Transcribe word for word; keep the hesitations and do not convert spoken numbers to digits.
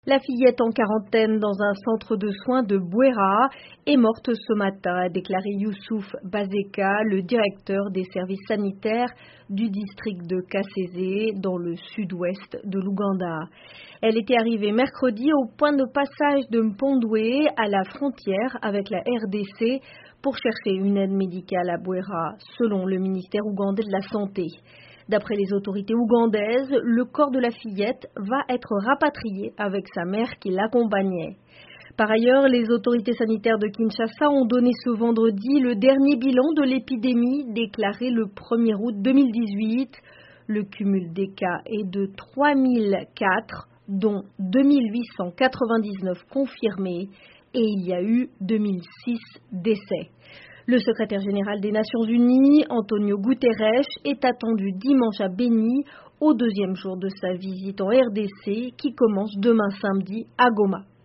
La fillette en quarantaine dans un centre de soins de Bouéra est morte ce matin, a déclaré Youssouf Bazeka, le directeur des services sanitaires du district de Kasese, dans le sud-ouest de l'Ouganda. Elle était arrivée mercredi au point de passage de Mpondoué, à la frontière avec la R D C, pour chercher une aide médicale à Bouéra, selon le ministère ougandais de la Santé. D'après les autorités ougandaises, le corps de la fillette va être rapatrié avec sa mère qui l'accompagnait. Par ailleurs, les autorités sanitaires de Kinshasa ont donné ce vendredi le dernier bilan de l'épidémie déclaré le premier août deux mille dix-huit. Le cumul des cas est de trois mille quatre, dont deux mille huit cent quatre-vingt-dix-neuf confirmés, et il y a eu deux mille six décès. Le secrétaire général des Nations Unies, Antonio Guterres, est attendu dimanche à Beni, au deuxième jour de sa visite en R D C, qui commence demain samedi à Goma.